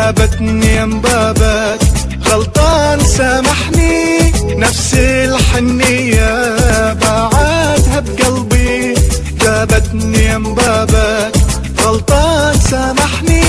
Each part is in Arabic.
جابتني يم بابك، غلطان سامحني، نفس الحنية بعدها بقلبي. جابتني يم بابك، غلطان سامحني.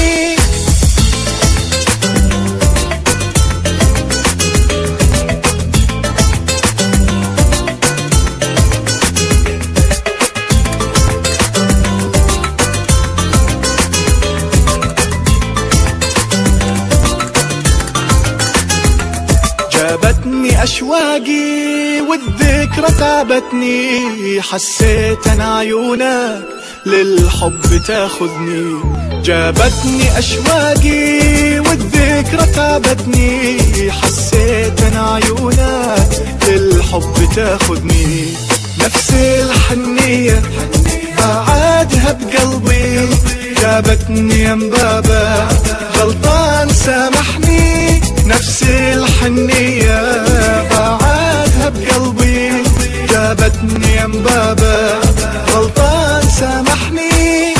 جابتني أشواقي والذكرى تعبتني، حسيت أنا عيونك للحب تاخذني. جابتني أشواقي والذكرى تعبتني، حسيت أنا عيونك للحب تاخذني. نفس الحنية بعدها بقلبي. جابتني يم بابا، غلطان سامحني، نفس الحنية بعدها بقلبي. جابتني يم بابا، غلطان سامحني.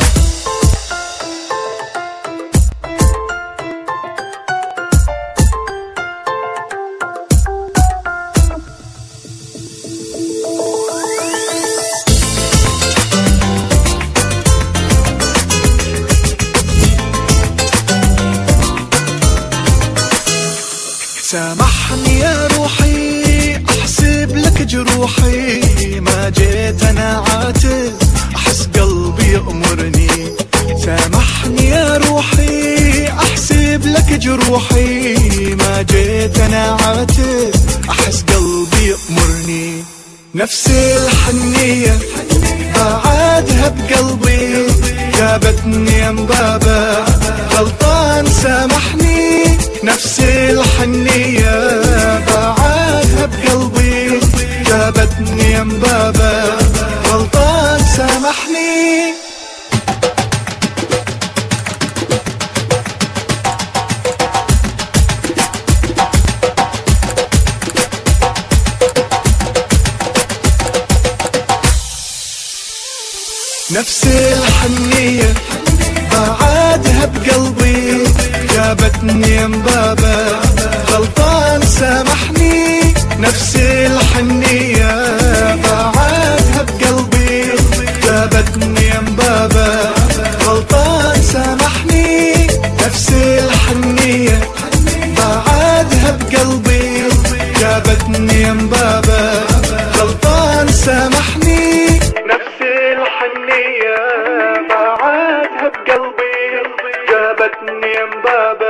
سامحني يا روحي، احسب لك جروحي، ما جيت انا عاتب، احس قلبي يأمرني. سامحني يا روحي، احسب لك جروحي، ما جيت انا عاتب، احس قلبي يأمرني. نفس الحنية بعدها بقلبي. جابتني يم بابا، غلطان سامحني، نفس الحنية بعدها بقلبي. جابتني يم بابا، غلطان سامحني. نفس الحنية بعدها بقلبي. جابتني يم بابا، غلطان سامحني، نفس الحنية بعدها بقلبي. جابتني يم بابا، غلطان سامحني، نفس الحنية بعدها بقلبي. جابتني يم بابا، غلطان سامحني، نفس الحنية بعدها بقلبي. جابتني يم بابا.